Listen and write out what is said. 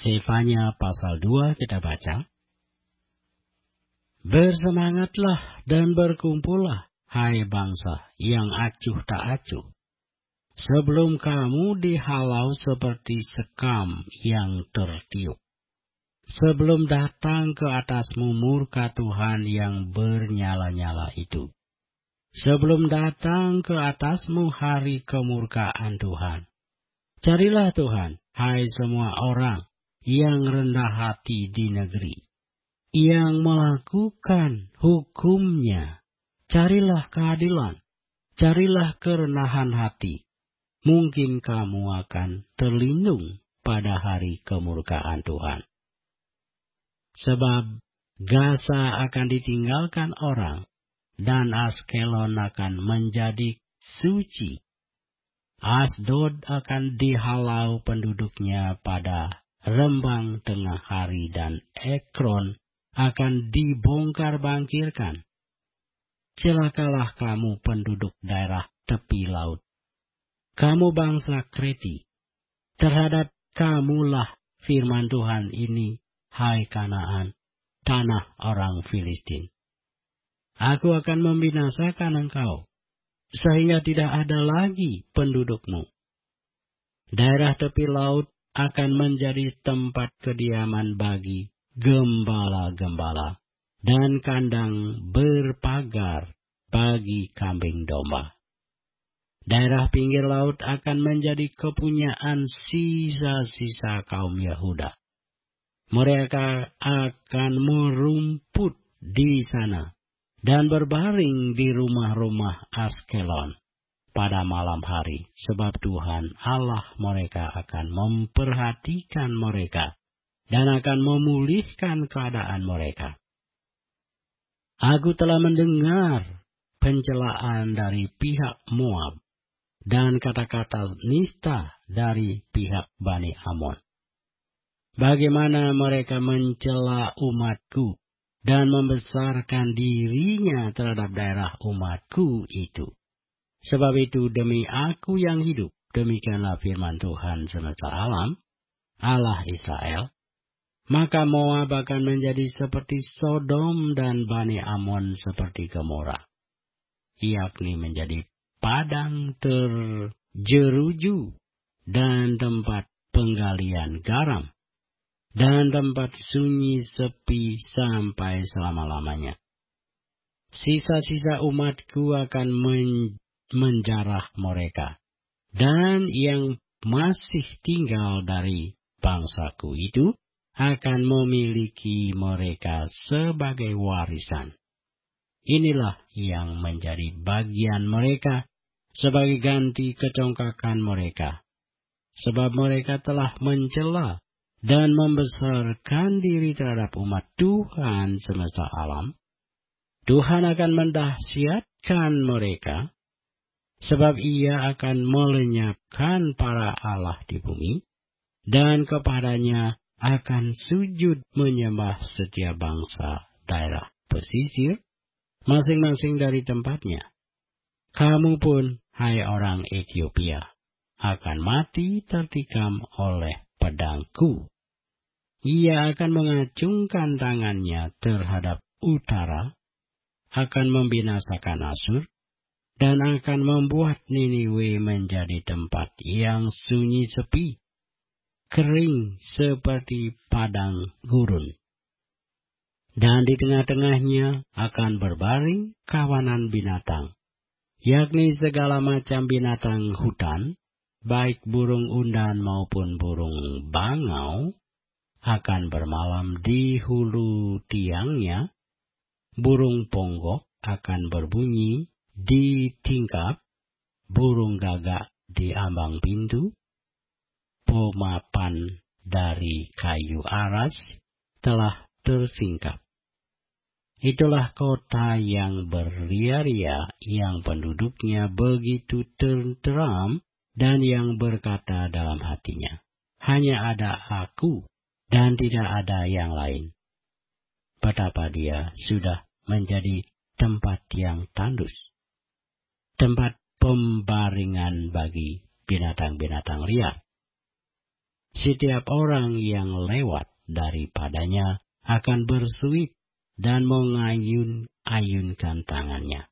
Sefanya pasal 2 kita baca. Bersemangatlah dan berkumpullah, hai bangsa yang acuh tak acuh, sebelum kamu dihalau seperti sekam yang tertiup. Sebelum datang ke atasmu murka Tuhan yang bernyala-nyala itu. Sebelum datang ke atasmu hari kemurkaan Tuhan. Carilah Tuhan, hai semua orang yang rendah hati di negeri, yang melakukan hukum-Nya. Carilah keadilan, carilah kerenahan hati. Mungkin kamu akan terlindung pada hari kemurkaan Tuhan. Sebab Gaza akan ditinggalkan orang, dan Askelon akan menjadi suci. Asdod akan dihalau penduduknya pada rembang tengah hari, dan Ekron akan dibongkar bangkirkan. Celakalah kamu penduduk daerah tepi laut. Kamu bangsa Kreti, terhadap kamulah firman Tuhan ini, hai Kanaan, tanah orang Filistin. Aku akan membinasakan engkau, sehingga tidak ada lagi pendudukmu. Daerah tepi laut akan menjadi tempat kediaman bagi gembala-gembala, dan kandang berpagar bagi kambing domba. Daerah pinggir laut akan menjadi kepunyaan sisa-sisa kaum Yehuda. Mereka akan merumput di sana dan berbaring di rumah-rumah Askelon pada malam hari, sebab Tuhan Allah mereka akan memperhatikan mereka dan akan memulihkan keadaan mereka. Aku telah mendengar pencelaan dari pihak Moab dan kata-kata nista dari pihak Bani Amon. Bagaimana mereka mencela umatku dan membesarkan dirinya terhadap daerah umatku itu. Sebab itu demi aku yang hidup, demikianlah firman Tuhan semesta alam, Allah Israel, maka Moab akan menjadi seperti Sodom dan Bani Amon seperti Gomora, yakni menjadi padang terjeruju dan tempat penggalian garam, dan tempat sunyi sepi sampai selama-lamanya. Sisa-sisa umatku akan menjarah mereka, dan yang masih tinggal dari bangsaku itu akan memiliki mereka sebagai warisan. Inilah yang menjadi bagian mereka sebagai ganti kecongkakan mereka, sebab mereka telah mencela dan membesarkan diri terhadap umat Tuhan semesta alam. Tuhan akan mendahsyatkan mereka, sebab Ia akan melenyapkan para allah di bumi, dan kepadanya akan sujud menyembah setiap bangsa daerah pesisir, masing-masing dari tempatnya. Kamu pun, hai orang Ethiopia, akan mati tertikam oleh pedangku. Ia akan mengacungkan tangannya terhadap utara, akan membinasakan Asur, dan akan membuat Niniwe menjadi tempat yang sunyi sepi, kering seperti padang gurun. Dan di tengah-tengahnya akan berbaring kawanan binatang, yakni segala macam binatang hutan, baik burung undan maupun burung bangau, akan bermalam di hulu tiangnya. Burung ponggok akan berbunyi di tingkap, burung gagak di ambang pintu. Pemapan dari kayu aras telah tersingkap. Itulah kota yang beria-ria, yang penduduknya begitu tenteram, dan yang berkata dalam hatinya, hanya ada aku, dan tidak ada yang lain. Betapa dia sudah menjadi tempat yang tandus, tempat pembaringan bagi binatang-binatang liar. Setiap orang yang lewat daripadanya akan bersuit dan mengayun-ayunkan tangannya.